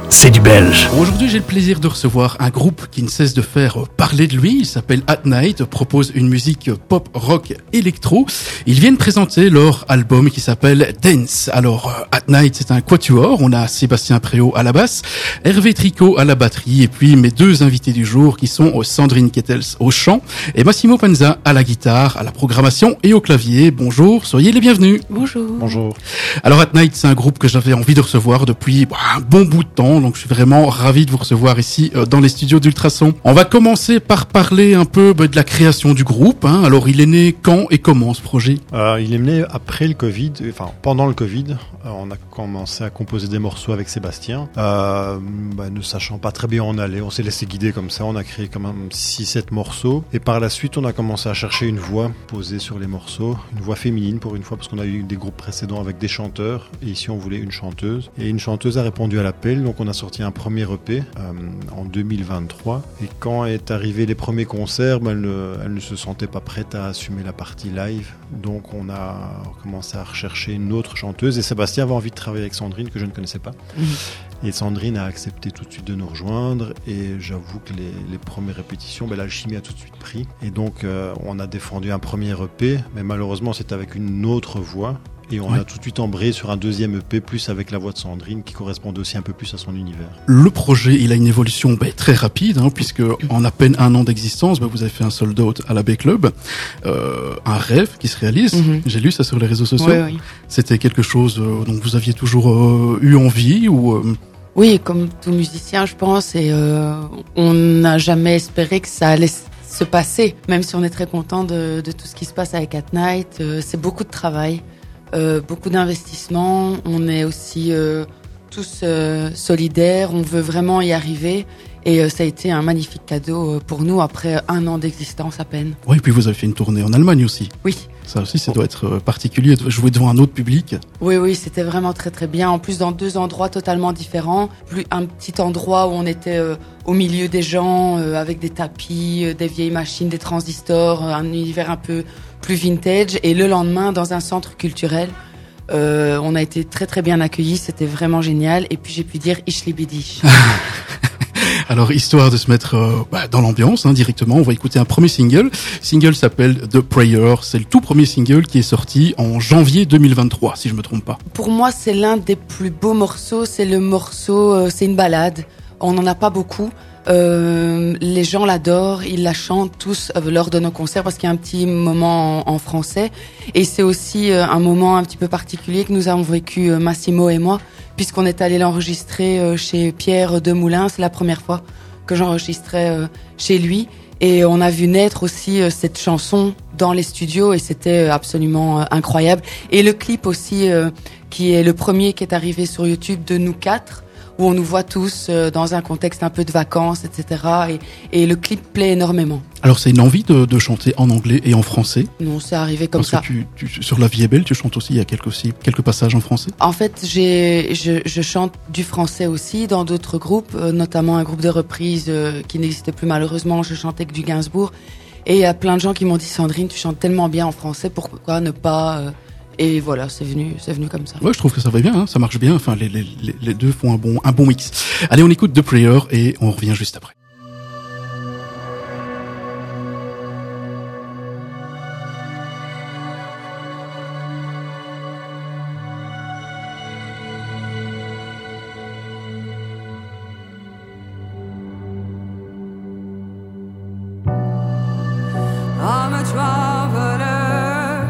c'est du belge. Aujourd'hui, j'ai le plaisir de recevoir un groupe qui ne cesse de faire parler de lui. Il s'appelle At Night, propose une musique pop, rock, électro. Ils viennent présenter leur album qui s'appelle Dance. Alors, At Night, c'est un quatuor. On a Sébastien Préau à la basse, Hervé Tricot à la batterie, et puis mes deux invités du jour qui sont Sandrine Kettels au chant et Massimo Panza à la guitare, à la programmation et au clavier. Bonjour, soyez les bienvenus. Bonjour. Bonjour. Alors At Night, c'est un groupe que j'avais envie de recevoir depuis un bon bout de temps, donc je suis vraiment ravi de vous recevoir ici dans les studios d'Ultrason. On va commencer par parler un peu de la création du groupe. Alors il est né quand et comment ce projet? Il est né après le Covid, enfin pendant le Covid. On a commencé à composer des morceaux avec Sébastien. Ne sachant pas très bien où on allait, on s'est laissé guider comme ça. On a créé quand même 6-7 morceaux. Et par la suite, on a commencé à chercher une voix posée sur les morceaux. Une voix féminine pour une fois, parce qu'on a eu des groupes précédents avec des chanteurs. Et ici, on voulait une chanteuse. Et une chanteuse a répondu à l'appel. Donc on a sorti un premier EP en 2023. Et quand est arrivé les premiers concerts, elle ne se sentait pas prête à assumer la partie live. Donc on a commencé à rechercher une autre chanteuse. Et Sébastien avait envie de travailler avec Sandrine, que je ne connaissais pas. Et Sandrine a accepté tout de suite de nous rejoindre. Et j'avoue que les premières répétitions, l'alchimie a tout de suite pris. Et donc on a défendu un premier EP. Mais malheureusement, c'était avec une autre voix. Et on a tout de suite embrayé sur un deuxième EP, plus avec la voix de Sandrine, qui correspondait aussi un peu plus à son univers. Le projet, il a une évolution très rapide, puisque en à peine un an d'existence, vous avez fait un sold out à la Bay Club, un rêve qui se réalise. J'ai lu ça sur les réseaux sociaux. Oui. C'était quelque chose dont vous aviez toujours eu envie ou Oui, comme tout musicien, je pense, et on n'a jamais espéré que ça allait se passer, même si on est très content de tout ce qui se passe avec At Night. C'est beaucoup de travail. Beaucoup d'investissement, on est aussi tous solidaires, on veut vraiment y arriver et ça a été un magnifique cadeau pour nous après un an d'existence à peine. Oui, et puis vous avez fait une tournée en Allemagne aussi. Oui. Ça aussi, ça doit être particulier de jouer devant un autre public. Oui, c'était vraiment très très bien. En plus, dans deux endroits totalement différents. Un petit endroit où on était au milieu des gens, avec des tapis, des vieilles machines, des transistors, un univers un peu plus vintage. Et le lendemain, dans un centre culturel, on a été très très bien accueillis. C'était vraiment génial. Et puis j'ai pu dire Ich liebe dich. Alors, histoire de se mettre dans l'ambiance directement, on va écouter un premier single. Le single s'appelle The Prayer. C'est le tout premier single qui est sorti en janvier 2023, si je me trompe pas. Pour moi, c'est l'un des plus beaux morceaux. C'est le morceau, c'est une ballade. On n'en a pas beaucoup. Les gens l'adorent, ils la chantent tous lors de nos concerts parce qu'il y a un petit moment en français. Et c'est aussi un moment un petit peu particulier que nous avons vécu, Massimo et moi, puisqu'on est allé l'enregistrer chez Pierre Demoulin. C'est la première fois que j'enregistrais chez lui. Et on a vu naître aussi cette chanson dans les studios et c'était absolument incroyable. Et le clip aussi, qui est le premier qui est arrivé sur YouTube de nous quatre, où on nous voit tous dans un contexte un peu de vacances, etc. Et le clip plaît énormément. Alors c'est une envie de chanter en anglais et en français? Non, c'est arrivé comme ça. Parce que sur La vie est belle, tu chantes aussi, il y a quelques passages en français? En fait, je chante du français aussi dans d'autres groupes, notamment un groupe de reprises qui n'existait plus malheureusement, je chantais que du Gainsbourg. Et il y a plein de gens qui m'ont dit, Sandrine, tu chantes tellement bien en français, pourquoi ne pas... Et voilà, c'est venu comme ça. Ouais, je trouve que ça va bien, ça marche bien. Enfin, les deux font un bon mix. Allez, on écoute The Prayer et on revient juste après. I'm a traveler,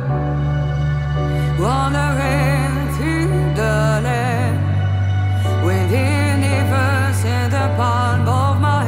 wandering through the land, with the universe in the palm of my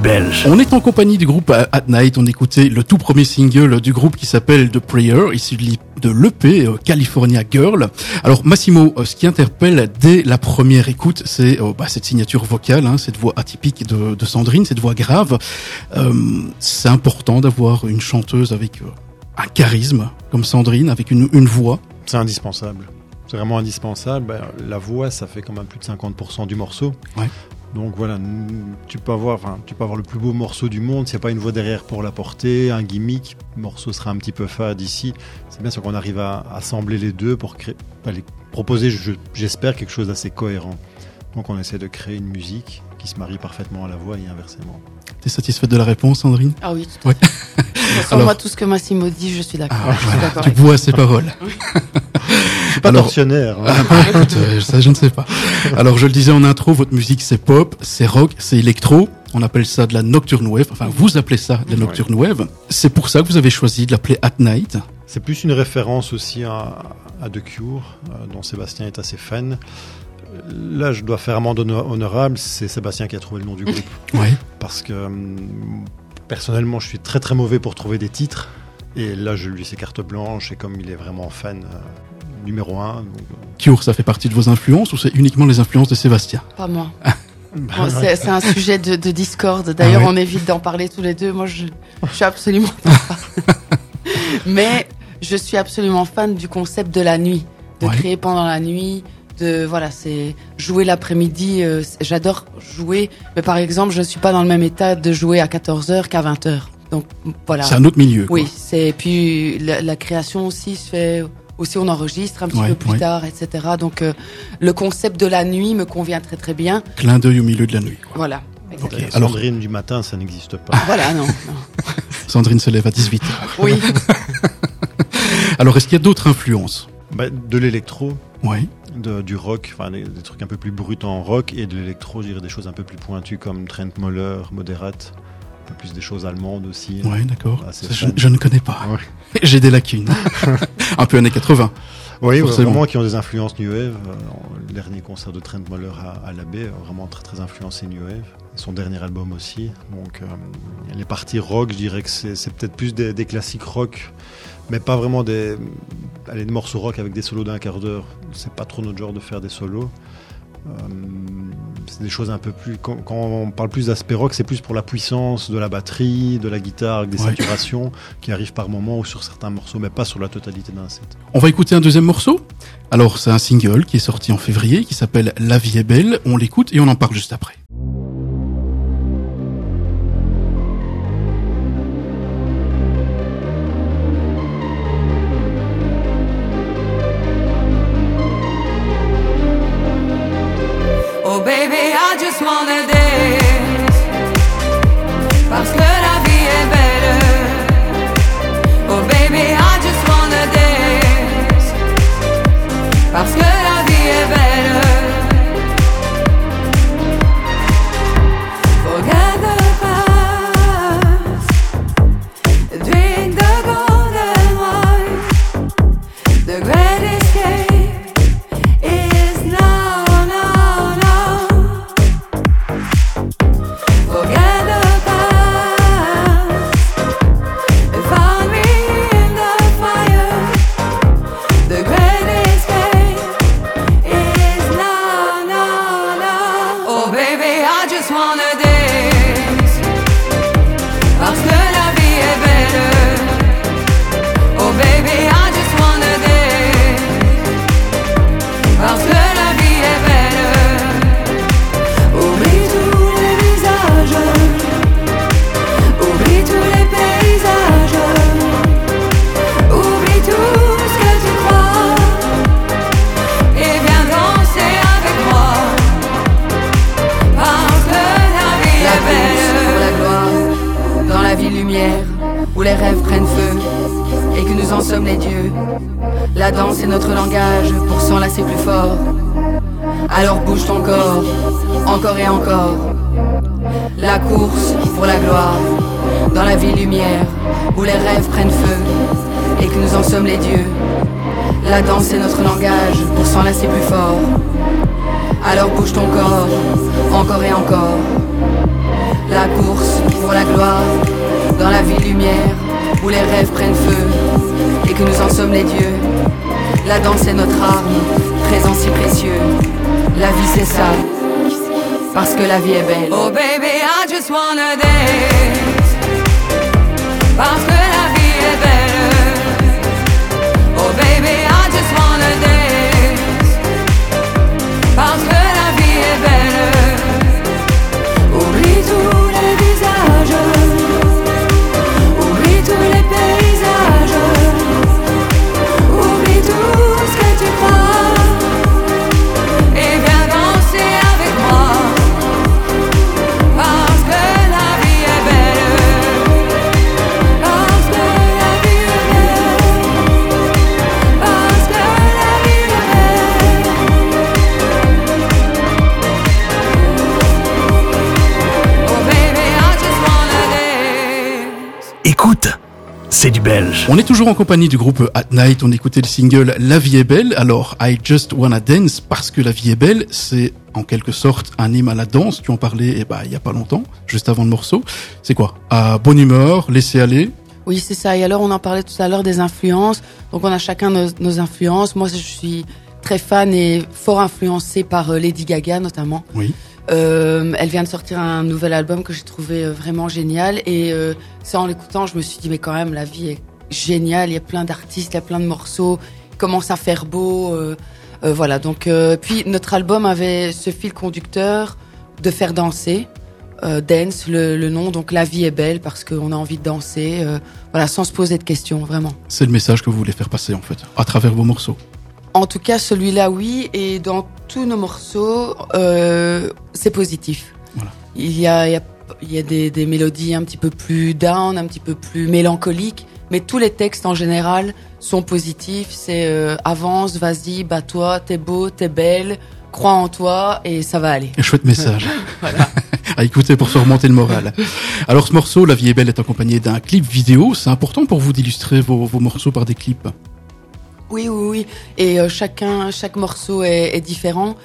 belge. On est en compagnie du groupe At Night. On écoutait le tout premier single du groupe qui s'appelle The Prayer, issu de l'EP California Girl. Alors Massimo, ce qui interpelle dès la première écoute, c'est cette signature vocale, cette voix atypique de Sandrine, cette voix grave. C'est important d'avoir une chanteuse avec un charisme comme Sandrine, avec une voix. C'est indispensable. C'est vraiment indispensable. La voix, ça fait quand même plus de 50% du morceau. Ouais. Donc voilà, tu peux avoir le plus beau morceau du monde, s'il n'y a pas une voix derrière pour la porter, un gimmick, le morceau sera un petit peu fade ici. C'est bien sûr qu'on arrive à assembler les deux pour proposer, j'espère, quelque chose d'assez cohérent. Donc on essaie de créer une musique qui se marie parfaitement à la voix et inversement. T'es satisfaite de la réponse, Sandrine? Ah oui, tout à fait. De toute façon, moi, tout ce que Massimo dit, je suis d'accord. Tu bois ses paroles. Je suis pas tortionnaire. Écoute, ça je ne sais pas. Alors je le disais en intro, votre musique c'est pop, c'est rock, c'est électro. On appelle ça de la nocturne wave. Enfin, vous appelez ça de la nocturne wave. C'est pour ça que vous avez choisi de l'appeler At Night. C'est plus une référence aussi à The Cure, dont Sébastien est assez fan. Là, je dois faire amende honorable, c'est Sébastien qui a trouvé le nom du groupe. Ouais. Parce que personnellement, je suis très très mauvais pour trouver des titres. Et là, je lui laisse carte blanche, et comme il est vraiment fan numéro 1. Donc, Cure, ça fait partie de vos influences ou c'est uniquement les influences de Sébastien? Pas moi. Bon, c'est un sujet de discorde. D'ailleurs, on évite d'en parler tous les deux. Moi, je suis absolument pas. Mais je suis absolument fan du concept de la nuit, de créer pendant la nuit. C'est jouer l'après-midi, j'adore jouer, mais par exemple, je ne suis pas dans le même état de jouer à 14h qu'à 20h. Donc voilà. C'est un autre milieu. Oui, puis la création aussi se fait, aussi on enregistre un petit peu plus tard, etc. Donc le concept de la nuit me convient très très bien. Clin d'œil au milieu de la nuit. Voilà. Okay. Alors, Sandrine du matin, ça n'existe pas. Voilà, non. Sandrine se lève à 18h. Oui. Alors, est-ce qu'il y a d'autres influences? De l'électro. Oui. Du rock, des trucs un peu plus bruts en rock, et de l'électro, je dirais des choses un peu plus pointues comme Trent Moller, Moderat, un peu plus des choses allemandes aussi. Oui, d'accord. Je ne connais pas. Ouais. J'ai des lacunes. Un peu années 80. Oui, vraiment, qui ont des influences New Wave. Le dernier concert de Trent Moller à l'Abbé, vraiment très très influencé New Wave. Et son dernier album aussi. Donc les parties rock, je dirais que c'est peut-être plus des classiques rock, mais pas vraiment des morceaux rock avec des solos d'un quart d'heure. C'est pas trop notre genre de faire des solos. C'est des choses un peu plus... Quand on parle plus d'aspect rock, c'est plus pour la puissance de la batterie, de la guitare, avec des saturations qui arrivent par moments ou sur certains morceaux, mais pas sur la totalité d'un set. On va écouter un deuxième morceau. Alors, c'est un single qui est sorti en février, qui s'appelle La vie est belle. On l'écoute et on en parle juste après. Oh baby, I just wanna dance, parce que la vie est belle. Oh baby, I just wanna dance, parce que la vie est belle. Forget the past, drink the golden wine. The great escape is now, now, now. Forget the past and find me in the fire. The great escape is now, now, now. Oh baby, I just wanna dance, parce que la vie est belle. Oh baby, I just wanna dance, parce que la vie est belle. Oublie tous les visages, oublie tous les paysages, oublie tout ce que tu crois et viens danser avec moi, parce que la vie est belle. Pour la gloire, dans la vie lumière, où les rêves prennent feu et que nous en sommes les dieux. La danse est notre langage pour s'enlacer plus fort. Alors bouge ton corps, encore et encore. La course pour la gloire, dans la vie lumière, où les rêves prennent feu et que nous en sommes les dieux. La danse est notre langage pour s'enlacer plus fort. Alors bouge ton corps, encore et encore. La course pour la gloire, dans la ville lumière, où les rêves prennent feu, et que nous en sommes les dieux. La danse est notre arme, présent si précieux. La vie c'est ça, parce que la vie est belle. Oh baby, I just wanna dance, parce que la vie est belle. Oh baby, I just wanna dance, parce que la vie est belle. Oublie tous les visages, oublie tous les paysages, oublie tout ce que tu crois, et viens danser avec moi, parce que la vie est belle, parce que la vie est belle, parce que la vie est belle. Oh baby, I just wanna dance. Écoute, c'est du belge. On est toujours en compagnie du groupe At Night, on écoutait le single La vie est belle. Alors, I Just Wanna Dance, parce que la vie est belle, c'est en quelque sorte un hymne à la danse. Tu en parlais il y a pas longtemps, juste avant le morceau. C'est quoi? À bonne humeur, laisser aller. Oui, c'est ça. Et alors, on en parlait tout à l'heure des influences. Donc, on a chacun nos influences. Moi, je suis très fan et fort influencée par Lady Gaga, notamment. Oui. Elle vient de sortir un nouvel album que j'ai trouvé vraiment génial. Et c'est en l'écoutant, je me suis dit, mais quand même, la vie est géniale. Il y a plein d'artistes, il y a plein de morceaux. Il commence à faire beau. Voilà. Donc, puis, notre album avait ce fil conducteur de faire danser. Dance, le nom, donc la vie est belle parce qu'on a envie de danser, voilà, sans se poser de questions, vraiment. C'est le message que vous voulez faire passer, en fait, à travers vos morceaux. En tout cas, celui-là, oui, et dans tous nos morceaux, c'est positif. Voilà. Il y a des mélodies un petit peu plus down, un petit peu plus mélancoliques, mais tous les textes en général sont positifs. C'est avance, vas-y, bats-toi, t'es beau, t'es belle, crois en toi et ça va aller. Un chouette message. Voilà. À écouter pour se remonter le moral. Alors, ce morceau, La vie est belle, est accompagné d'un clip vidéo. C'est important pour vous d'illustrer vos morceaux par des clips? Oui. Et chaque morceau est différent.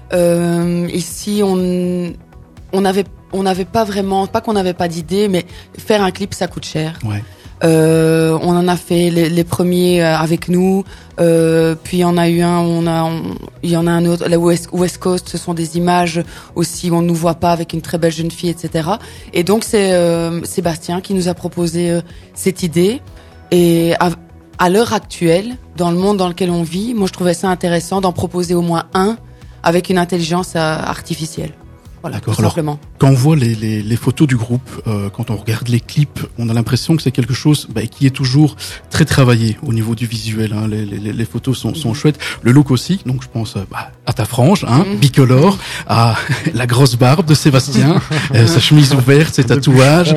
Ici, on n'avait pas vraiment, pas qu'on n'avait pas d'idée, mais faire un clip, ça coûte cher. Ouais. On en a fait les premiers avec nous, puis il y en a eu il y en a un autre, la West Coast, ce sont des images aussi où on ne nous voit pas avec une très belle jeune fille, etc. Et donc c'est Sébastien qui nous a proposé cette idée. Et à l'heure actuelle, dans le monde dans lequel on vit, moi je trouvais ça intéressant d'en proposer au moins un avec une intelligence artificielle. Voilà, D'accord. tout simplement. Quand on voit les photos du groupe, quand on regarde les clips, on a l'impression que c'est quelque chose qui est toujours très travaillé au niveau du visuel. Hein. Les photos sont chouettes. Le look aussi, donc je pense à ta frange, bicolore, à la grosse barbe de Sébastien, sa chemise ouverte, ses tatouages.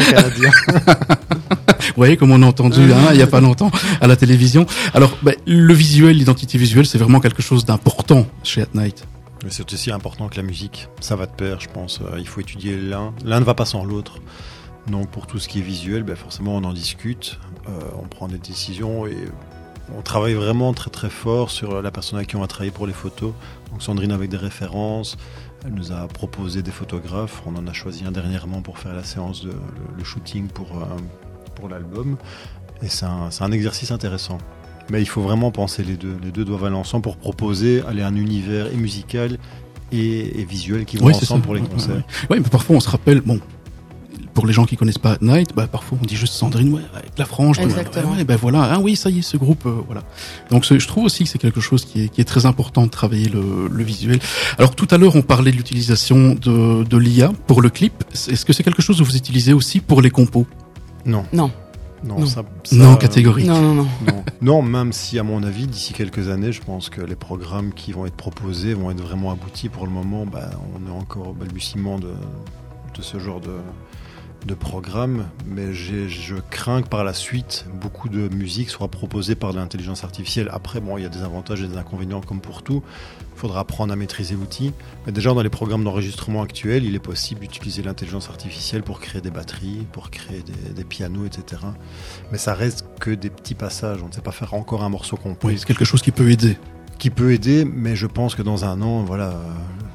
Vous voyez, comme on a entendu il y a pas longtemps à la télévision. Alors, le visuel, l'identité visuelle, c'est vraiment quelque chose d'important chez At Night. Mais c'est aussi important que la musique. Ça va de pair, je pense. Il faut étudier l'un. L'un ne va pas sans l'autre. Donc pour tout ce qui est visuel, forcément on en discute, on prend des décisions et on travaille vraiment très très fort sur la personne avec qui on va travailler pour les photos. Donc Sandrine avec des références, elle nous a proposé des photographes. On en a choisi un dernièrement pour faire la séance le shooting pour l'album. Et c'est un exercice intéressant. Mais il faut vraiment penser les deux. Les deux doivent aller ensemble pour proposer un univers et musical et visuel qui vont ensemble pour les concerts. Oui, mais parfois on se rappelle, pour les gens qui connaissent pas At Night, parfois on dit juste Sandrine, avec la frange. Exactement. Voilà, oui, ça y est, ce groupe, voilà. Donc je trouve aussi que c'est quelque chose qui est très important de travailler le visuel. Alors tout à l'heure, on parlait de l'utilisation de l'IA pour le clip. Est-ce que c'est quelque chose que vous utilisez aussi pour les compos? Non. Non. Ça, non catégorique. Non, même si à mon avis, d'ici quelques années, je pense que les programmes qui vont être proposés vont être vraiment aboutis. Pour le moment, on est encore au balbutiement de ce genre de programme, mais je crains que par la suite, beaucoup de musique soit proposée par de l'intelligence artificielle. Après, il y a des avantages et des inconvénients comme pour tout. Il faudra apprendre à maîtriser l'outil. Mais déjà, dans les programmes d'enregistrement actuels, il est possible d'utiliser l'intelligence artificielle pour créer des batteries, pour créer des pianos, etc. Mais ça reste que des petits passages. On ne sait pas faire encore un morceau complet. Oui, c'est quelque chose qui peut aider. Qui peut aider, mais je pense que dans un an,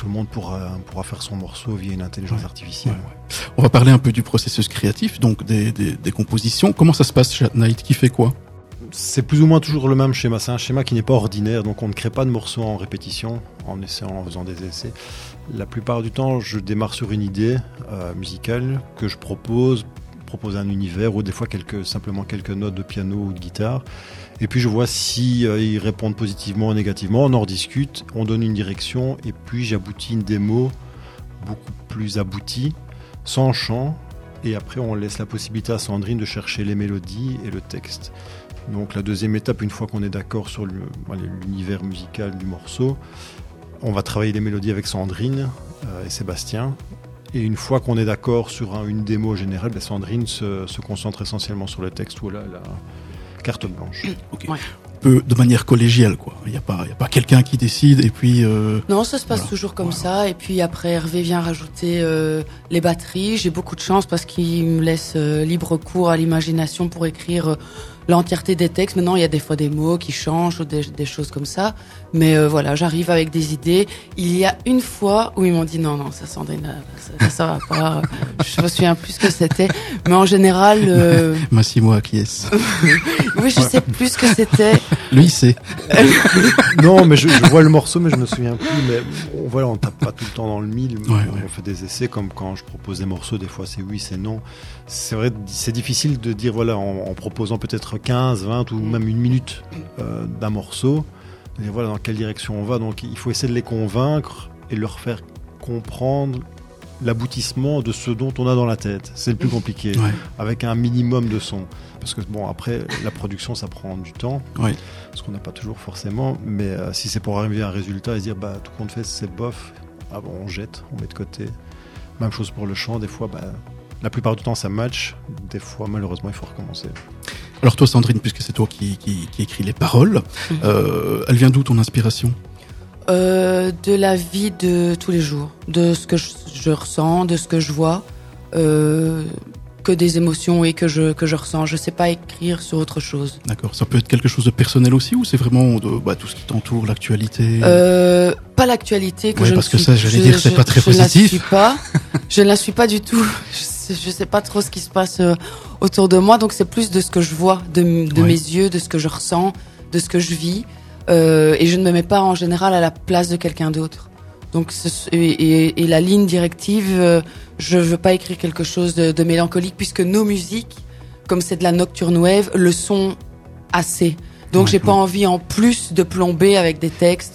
tout le monde pourra faire son morceau via une intelligence artificielle. Ouais. On va parler un peu du processus créatif, donc des compositions. Comment ça se passe chez At Night? Qui fait quoi? C'est plus ou moins toujours le même schéma. C'est un schéma qui n'est pas ordinaire, donc on ne crée pas de morceaux en répétition, en essayant, en faisant des essais. La plupart du temps, je démarre sur une idée musicale que je propose un univers ou des fois simplement quelques notes de piano ou de guitare. Et puis je vois si ils répondent positivement ou négativement. On en rediscute, on donne une direction et puis j'aboutis une démo beaucoup plus aboutie, sans chant. Et après, on laisse la possibilité à Sandrine de chercher les mélodies et le texte. Donc la deuxième étape, une fois qu'on est d'accord sur l'univers musical du morceau, on va travailler les mélodies avec Sandrine et Sébastien. Et une fois qu'on est d'accord sur une démo générale, Sandrine se concentre essentiellement sur le texte ou la carte blanche. Okay. Ouais. De manière collégiale, quoi. Il y a pas quelqu'un qui décide et puis. Non, ça se passe toujours comme ça. Et puis après, Hervé vient rajouter les batteries. J'ai beaucoup de chance parce qu'il me laisse libre cours à l'imagination pour écrire l'entièreté des textes. Maintenant, il y a des fois des mots qui changent ou des choses comme ça. Mais voilà, j'arrive avec des idées. Il y a une fois où ils m'ont dit non, ça Sandrine, ça va pas. Je me souviens plus ce que c'était. Mais en général... Massimo acquiesce. Oui, je sais plus ce que c'était. Lui, il sait. Non, mais je vois le morceau, mais je me souviens plus. Mais on tape pas tout le temps dans le mille. On fait des essais, comme quand je propose des morceaux, des fois c'est oui, c'est non. C'est vrai, c'est difficile de dire, voilà, en proposant peut-être 15, 20 ou même une minute d'un morceau, et voilà dans quelle direction on va. Donc il faut essayer de les convaincre et leur faire comprendre l'aboutissement de ce dont on a dans la tête. C'est le plus compliqué, avec un minimum de son. Parce que bon, après, la production, ça prend du temps, ce qu'on n'a pas toujours forcément. Mais si c'est pour arriver à un résultat et se dire, tout compte fait, c'est bof, on jette, on met de côté. Même chose pour le chant, des fois, la plupart du temps, ça match. Des fois, malheureusement, il faut recommencer. Alors toi, Sandrine, puisque c'est toi qui écris les paroles, elle vient d'où ton inspiration? De la vie de tous les jours, de ce que je ressens, de ce que je vois, que des émotions et que je ressens. Je sais pas écrire sur autre chose. D'accord. Ça peut être quelque chose de personnel aussi, ou c'est vraiment tout ce qui t'entoure, l'actualité? Pas l'actualité que parce que ça, j'allais dire, c'est pas très positif. Je ne la suis pas du tout. Je sais pas trop ce qui se passe autour de moi, donc c'est plus de ce que je vois, de mes yeux, de ce que je ressens, de ce que je vis. Et je ne me mets pas en général à la place de quelqu'un d'autre. Donc et la ligne directive, je veux pas écrire quelque chose de mélancolique, puisque nos musiques, comme c'est de la nocturne wave, le sont assez. Donc j'ai pas envie en plus de plomber avec des textes.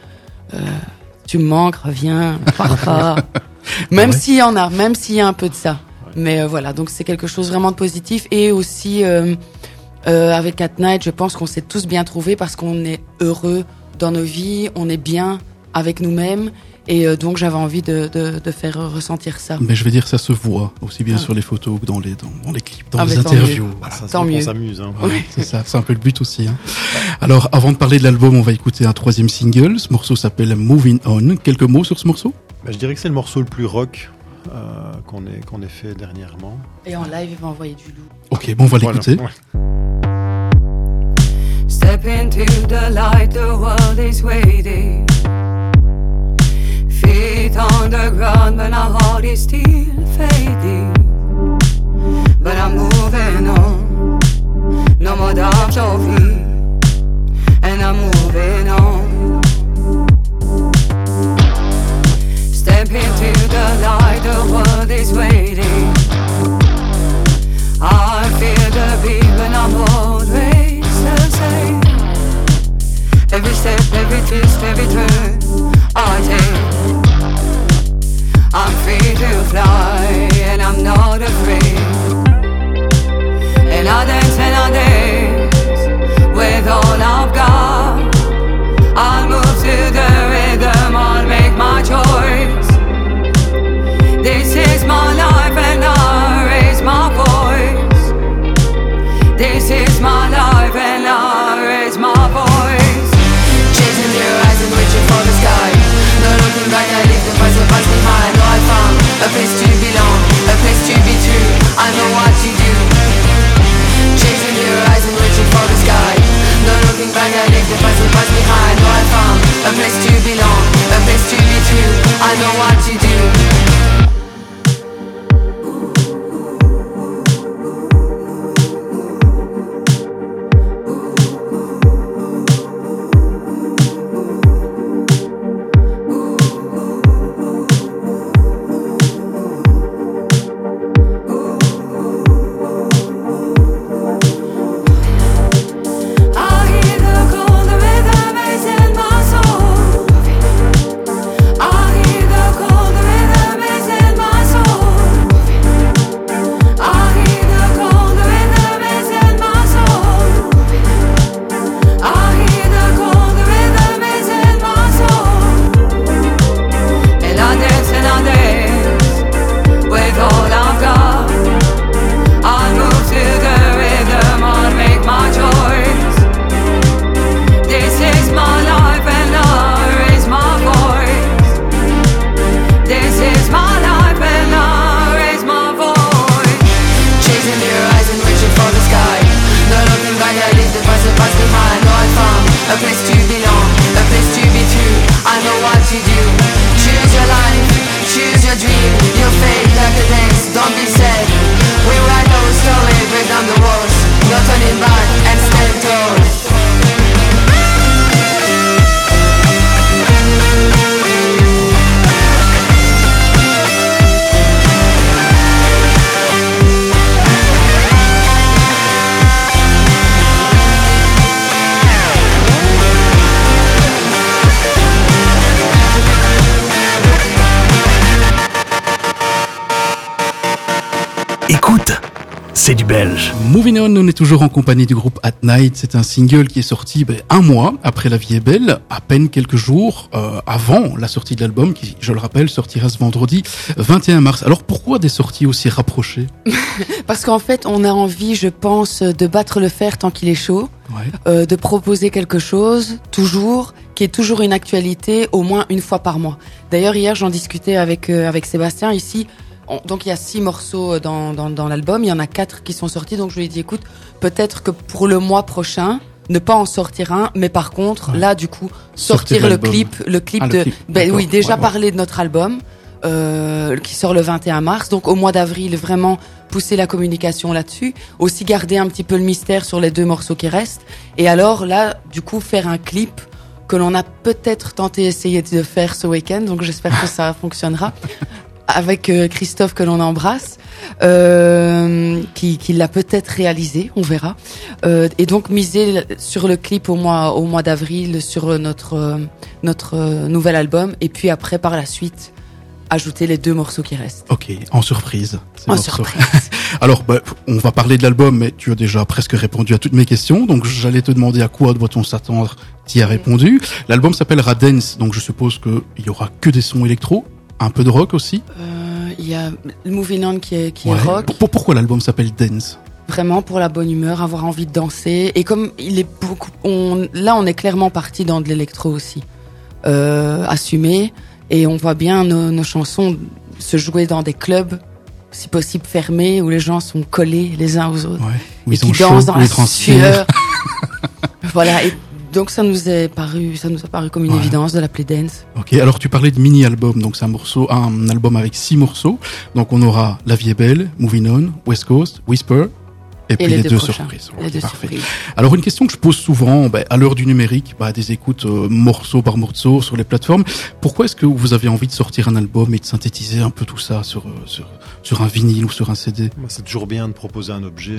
Tu me manques, reviens, pars pas. Même s'il y en a, même s'il y a un peu de ça. Mais voilà, donc c'est quelque chose vraiment de positif. Et aussi avec At Night, je pense qu'on s'est tous bien trouvés parce qu'on est heureux dans nos vies, on est bien avec nous-mêmes, et donc j'avais envie de faire ressentir ça. Mais je vais dire, ça se voit aussi bien sur les photos que dans les clips, dans les interviews. Tant mieux. On s'amuse. C'est ça, c'est un peu le but aussi. Alors, avant de parler de l'album, on va écouter un troisième single. Ce morceau s'appelle Moving On. Quelques mots sur ce morceau? Je dirais que c'est le morceau le plus rock qu'on ait fait dernièrement. Et en live, il va envoyer du lourd. Ok, on va l'écouter. Step into the light, the world is waiting. Feet on the ground, but our heart is still fading. But I'm moving on, no more dark trophy, and I'm moving on. Step into the light, the world is waiting. I feel the beat, but I'm always the same. Every step, every twist, every turn I take, I'm free to fly, and I'm not afraid. And I dance with all I've got. I'll move to the rhythm, I'll make my choice. This is my life and I raise my voice. This is my life and I raise my voice. Chasing the horizon, reaching for the sky. No looking back, I leave the past behind. No, I found a place to belong, a place to be true. I know what to do. Chasing the horizon, reaching for the sky. No looking back, I leave the past behind. No, I found a place to belong, a place to be true. I know what to do. A place to belong, a place to be true. I know what to do. Choose your life, choose your dream. Your fate like a dance, don't be sad. We write our story, break down the walls. No turning back and stand tall. Écoute, c'est du belge. Moving On, on est toujours en compagnie du groupe At Night. C'est un single qui est sorti un mois après La Vie est belle, à peine quelques jours avant la sortie de l'album, qui, je le rappelle, sortira ce vendredi 21 mars. Alors pourquoi des sorties aussi rapprochées? Parce qu'en fait, on a envie, je pense, de battre le fer tant qu'il est chaud, de proposer quelque chose, toujours, qui est toujours une actualité, au moins une fois par mois. D'ailleurs, hier, j'en discutais avec Sébastien ici. Donc il y a 6 morceaux dans l'album, il y en a 4 qui sont sortis, donc je lui ai dit écoute, peut-être que pour le mois prochain, ne pas en sortir un, mais par contre, là du coup, sortir le clip oui, déjà parler de notre album, qui sort le 21 mars, donc au mois d'avril, vraiment pousser la communication là-dessus, aussi garder un petit peu le mystère sur les 2 morceaux qui restent, et alors là, du coup, faire un clip que l'on a peut-être essayé de faire ce week-end, donc j'espère que ça fonctionnera. Avec Christophe que l'on embrasse, qui l'a peut-être réalisé, on verra. Et donc miser sur le clip au mois d'avril, sur notre nouvel album, et puis après par la suite ajouter les 2 morceaux qui restent. Ok, en surprise. En surprise. Alors, on va parler de l'album, mais tu as déjà presque répondu à toutes mes questions, donc j'allais te demander à quoi doit-on s'attendre. Tu as répondu. L'album s'appelle Radance, donc je suppose qu'il y aura que des sons électro. Un peu de rock aussi. Il y a Moving On qui est rock. Pourquoi l'album s'appelle Dance? Vraiment pour la bonne humeur, avoir envie de danser. Et comme il est on est clairement parti dans de l'électro aussi, assumé. Et on voit bien nos chansons se jouer dans des clubs, si possible fermés, où les gens sont collés les uns aux autres, où et qui dansent dans la sueur. Voilà. Et donc ça nous a paru comme une évidence de l'appeler Dance. Ok, alors tu parlais de mini-album, donc c'est un album avec 6 morceaux. Donc on aura La Vie est belle, Moving On, West Coast, Whisper, et puis les 2 surprises. Les 2 parfait. surprises. Alors une question que je pose souvent, à l'heure du numérique, des écoutes morceau par morceau sur les plateformes, pourquoi est-ce que vous avez envie de sortir un album et de synthétiser un peu tout ça sur un vinyle ou sur un CD? C'est toujours bien de proposer un objet.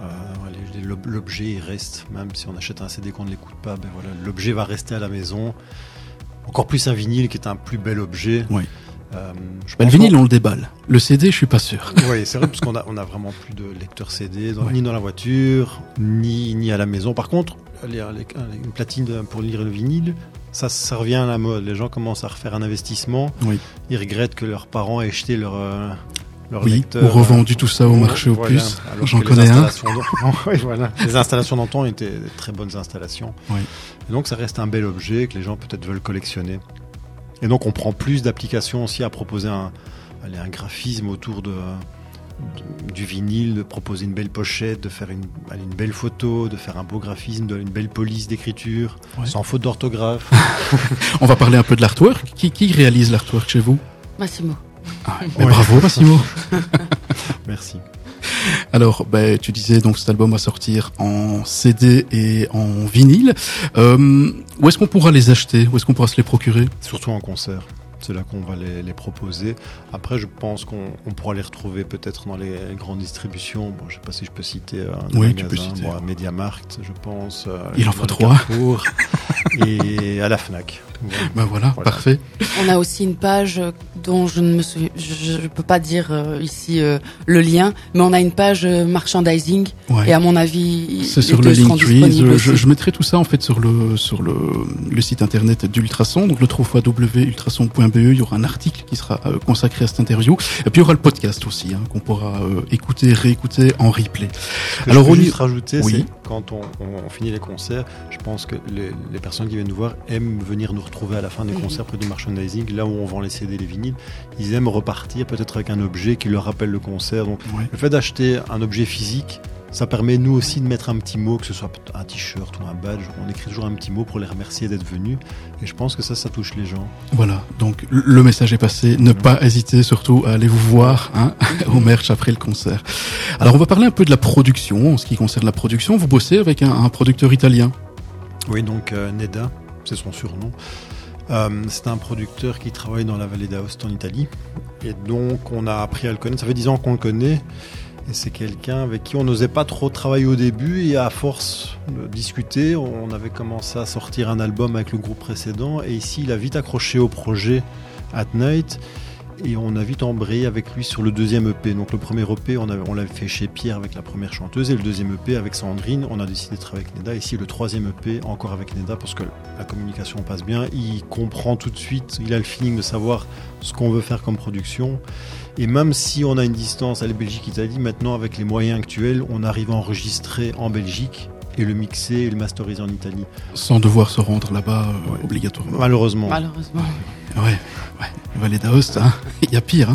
L'objet il reste, même si on achète un CD qu'on ne l'écoute pas, l'objet va rester à la maison. Encore plus un vinyle qui est un plus bel objet. Oui. Le vinyle on le déballe. Le CD je suis pas sûr. Oui, c'est vrai parce qu'on a vraiment plus de lecteur CD ni dans la voiture ni à la maison. Par contre, une platine pour lire le vinyle, ça revient à la mode. Les gens commencent à refaire un investissement. Oui. Ils regrettent que leurs parents aient jeté leur lecteur, ou revendu tout ça au marché aux puces. J'en connais un. Les installations d'antan étaient de très bonnes installations. Oui. Et donc ça reste un bel objet que les gens peut-être veulent collectionner. Et donc on prend plus d'applications aussi à proposer un graphisme autour du vinyle, de proposer une belle pochette, de faire une belle photo, de faire un beau graphisme, une belle police d'écriture, sans faute d'orthographe. On va parler un peu de l'artwork. Qui réalise l'artwork chez vous? Massimo. Bravo Massimo. Merci. Alors, tu disais donc cet album va sortir en CD et en vinyle. Où est-ce qu'on pourra les acheter? Où est-ce qu'on pourra se les procurer? Surtout en concert. C'est là qu'on va les proposer. Après, je pense qu'on pourra les retrouver peut-être dans les grandes distributions. Bon, je ne sais pas si je peux citer un magasin. MediaMarkt, je pense. Il en faut 3. Et à la Fnac. Voilà, parfait. On a aussi une page dont je ne peux pas dire ici le lien, mais on a une page merchandising. Et à mon avis, c'est sur le Linktree. Je mettrai tout ça en fait sur le site internet d'Ultrason, donc le www.ultrason.be. Il y aura un article qui sera consacré à cette interview. Et puis il y aura le podcast aussi, qu'on pourra écouter, réécouter en replay. Alors je peux juste rajouter, c'est quand on finit les concerts, je pense que les personnes qui viennent nous voir aiment venir nous retrouver à la fin des concerts près du merchandising, là où on vend les CD, les vinyles. Ils aiment repartir peut-être avec un objet qui leur rappelle le concert. Donc le fait d'acheter un objet physique, ça permet nous aussi de mettre un petit mot, que ce soit un t-shirt ou un badge. On écrit toujours un petit mot pour les remercier d'être venus. Et je pense que ça touche les gens. Voilà, donc le message est passé. Ne pas hésiter surtout à aller vous voir au merch après le concert. Alors on va parler un peu de la production. En ce qui concerne la production, vous bossez avec un producteur italien. Oui, donc Neda, c'est son surnom. C'est un producteur qui travaille dans la vallée d'Aoste en Italie. Et donc on a appris à le connaître. Ça fait 10 ans qu'on le connaît. Et c'est quelqu'un avec qui on n'osait pas trop travailler au début, et à force de discuter, on avait commencé à sortir un album avec le groupe précédent, et ici il a vite accroché au projet At Night, et on a vite embrayé avec lui sur le deuxième EP. Donc le premier EP, on l'avait fait chez Pierre avec la première chanteuse, et le deuxième EP avec Sandrine, on a décidé de travailler avec Neda. Ici le troisième EP encore avec Neda, parce que la communication passe bien, il comprend tout de suite, il a le feeling de savoir ce qu'on veut faire comme production. Et même si on a une distance à la Belgique-Italie, maintenant avec les moyens actuels, on arrive à enregistrer en Belgique et le mixer et le masteriser en Italie. Sans devoir se rendre là-bas obligatoirement. Malheureusement. Ouais. Vallée d'Aoste, il y a pire.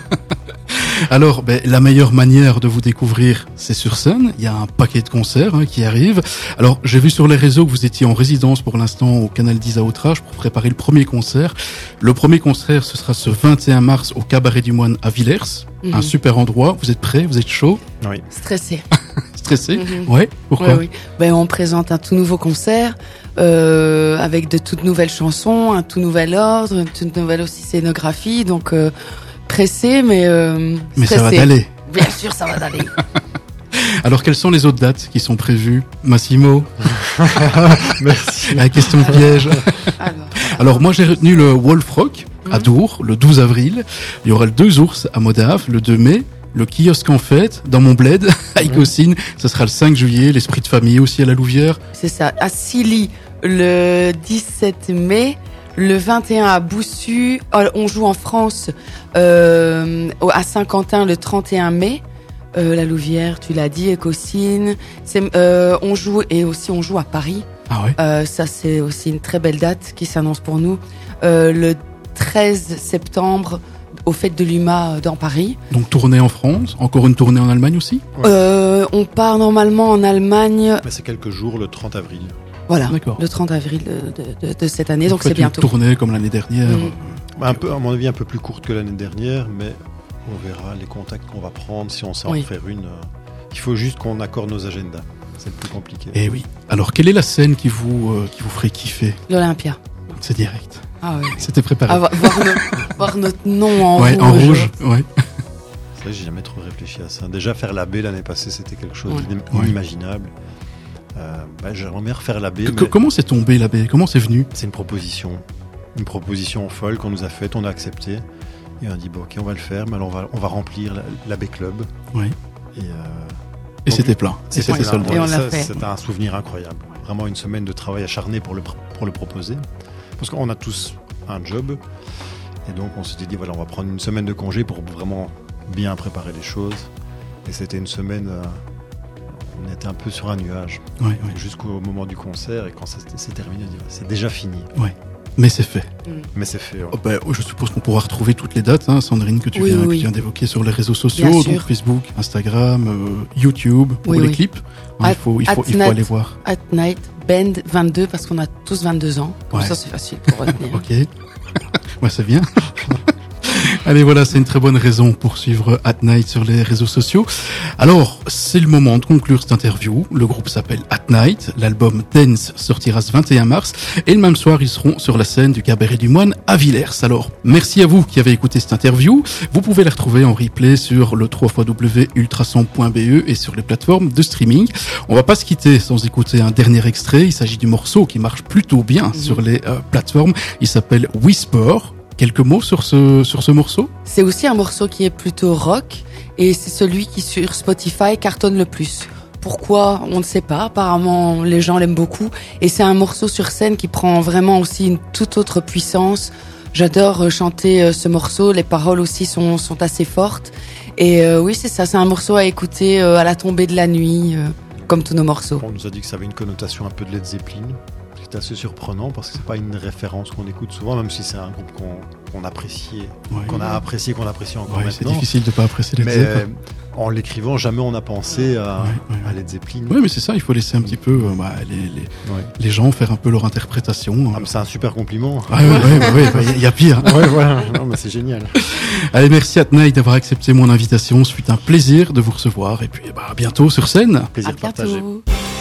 Alors, la meilleure manière de vous découvrir, c'est sur scène. Il y a un paquet de concerts qui arrivent. Alors, j'ai vu sur les réseaux que vous étiez en résidence pour l'instant au Canal 10 à Outrage pour préparer le premier concert. Le premier concert, ce sera ce 21 mars au Cabaret du Moine à Villers. Un super endroit. Vous êtes prêts? Vous êtes chaud? Oui. Stressé. Stressé? Ouais. Pourquoi? Oui. On présente un tout nouveau concert avec de toutes nouvelles chansons, un tout nouvel ordre, une toute nouvelle aussi scénographie. Donc pressé, mais stressé. Ça va d'aller. Bien sûr, ça va d'aller. Alors, quelles sont les autres dates qui sont prévues? Massimo? Merci. La question piège. Alors, moi, j'ai retenu le Wolf Rock à Dour, le 12 avril. Il y aura le 2 ours à Modave, le 2 mai. Le kiosque en fête, dans mon bled, à Icosine. Ça sera le 5 juillet. L'esprit de famille aussi à la Louvière. C'est ça. À Silly, le 17 mai. Le 21 à Boussu. On joue en France à Saint-Quentin le 31 mai. La Louvière, tu l'as dit, Ecosine. On joue à Paris. Ah ouais. Ça, c'est aussi une très belle date qui s'annonce pour nous. Le 13 septembre, aux Fêtes de l'UMA dans Paris. Donc tournée en France, encore une tournée en Allemagne aussi? On part normalement en Allemagne. Mais c'est quelques jours, le 30 avril. Voilà, le 30 avril de cette année, donc c'est bientôt. Une tournée comme l'année dernière. Un peu, à mon avis, un peu plus courte que l'année dernière, mais on verra les contacts qu'on va prendre si on sait en faire une. Il faut juste qu'on accorde nos agendas. C'est le plus compliqué. Et oui. Alors, quelle est la scène qui vous ferait kiffer? L'Olympia. C'est direct. Ah oui. C'était préparé. Voir notre nom en rouge. En rouge, ouais. C'est vrai que j'ai jamais trop réfléchi à ça. Déjà, faire la baie l'année passée, c'était quelque chose d'inimaginable. J'aimerais bien refaire la baie. Comment c'est tombé la baie? Comment c'est venu? C'est une proposition folle qu'on nous a faite, on a accepté. Et on a dit, ok, on va le faire, mais alors on va remplir la baie club. Oui. Et c'était plein. Et c'était soldé. Et on l'a fait. C'était un souvenir incroyable. Vraiment une semaine de travail acharné pour le proposer. Parce qu'on a tous un job. Et donc on s'était dit, voilà, on va prendre une semaine de congé pour vraiment bien préparer les choses. Et c'était une semaine, on était un peu sur un nuage. Oui. Jusqu'au moment du concert. Et quand ça s'est terminé, on dit, c'est déjà fini. Oui. Mais c'est fait. Mais c'est fait. Ouais. Oh, ben, je suppose qu'on pourra retrouver toutes les dates, hein, Sandrine, que tu Oui, viens, oui. que tu viens d'évoquer sur les réseaux sociaux, Bien donc sûr. Facebook, Instagram, YouTube, pour Oui, les oui. clips. Hein, il faut Atnat. aller voir. At Night Band 22 parce qu'on a tous 22 ans. Comme Ouais. ça, c'est facile pour retenir. Ok. Ouais, c'est bien. Allez, voilà, c'est une très bonne raison pour suivre At Night sur les réseaux sociaux. Alors, c'est le moment de conclure cette interview. Le groupe s'appelle At Night. L'album Dance sortira ce 21 mars. Et le même soir, ils seront sur la scène du Cabaret du Moine à Villers. Alors, merci à vous qui avez écouté cette interview. Vous pouvez la retrouver en replay sur le www.ultrason.be et sur les plateformes de streaming. On va pas se quitter sans écouter un dernier extrait. Il s'agit du morceau qui marche plutôt bien sur les plateformes. Il s'appelle Whisper. Quelques mots sur ce morceau? C'est aussi un morceau qui est plutôt rock et c'est celui qui sur Spotify cartonne le plus. Pourquoi? On ne sait pas. Apparemment, les gens l'aiment beaucoup et c'est un morceau sur scène qui prend vraiment aussi une toute autre puissance. J'adore chanter ce morceau. Les paroles aussi sont assez fortes. Et oui, c'est ça. C'est un morceau à écouter à la tombée de la nuit, comme tous nos morceaux. On nous a dit que ça avait une connotation un peu de Led Zeppelin. C'est assez surprenant parce que c'est pas une référence qu'on écoute souvent, même si c'est un groupe qu'on apprécie, Ouais. qu'on apprécie encore Ouais, c'est maintenant. difficile de pas apprécier les Mais Zeppelin. en l'écrivant, jamais on a pensé à Ouais. Led Zeppelin. Oui, mais c'est ça, il faut laisser un petit peu Ouais. les gens faire un peu leur interprétation. Ah, mais c'est un super compliment. Il y a pire. Ouais, voilà. Non, mais c'est génial. Allez, merci At Night d'avoir accepté mon invitation. Ce fut un plaisir de vous recevoir et puis à bientôt sur scène. Plaisir À partagé. bientôt.